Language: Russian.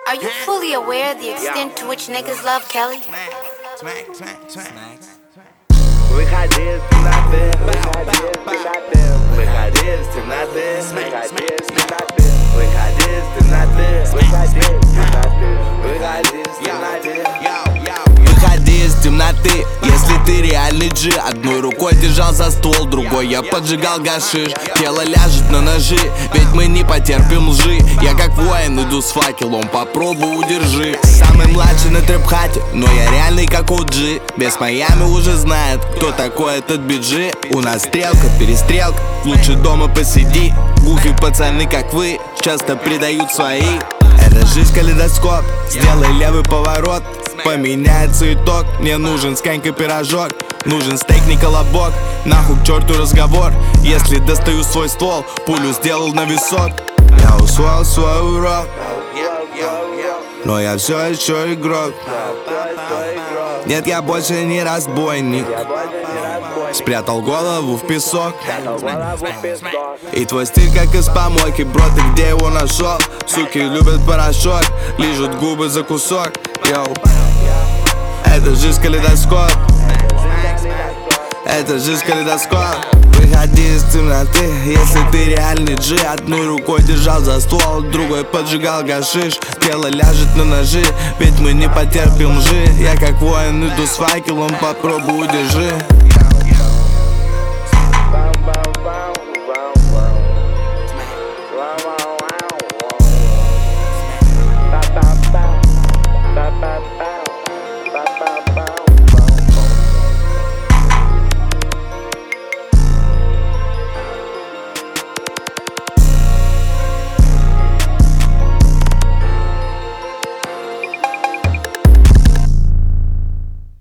Are you fully aware of the extent to which niggas love Kelly? Выходи из темноты, выходи из темноты, выходи из темноты, выходи из темноты, выходи из темноты, выходи из темноты, выходи из темноты. Выходи из темноты, если ты реальный G. Одной рукой держал за ствол, другой я поджигал гашиш. Тело ляжет на ножи, ведь мы не потерпим лжи. Я как воин иду с факелом, попробуй удержи. Самый младший на трэп-хате, но я реальный как OG. Без Майами уже знает, кто такой этот биджи. У нас стрелка, перестрелка, лучше дома посиди. Гуфи пацаны как вы, часто предают свои. Это жизнь калейдоскоп, сделай левый поворот, поменяется итог. Мне нужен с Канькой пирожок, нужен стейк, не колобок. Нахуй к черту разговор, если достаю свой ствол, пулю сделал на висок. Я усвоил свой урок, но я все еще игрок. Нет, я больше не разбойник, спрятал голову в песок. И твой стиль как из помойки, бро, ты где его нашел? Суки любят порошок, лижут губы за кусок. Йоу. Это жизнь калейдоскоп, это жизнь калейдоскоп. Выходи из темноты, если ты реальный G. Одной рукой держал за ствол, другой поджигал гашиш. Тело ляжет на ножи, ведь мы не потерпим лжи. Я как воин иду с факелом, попробуй удержи.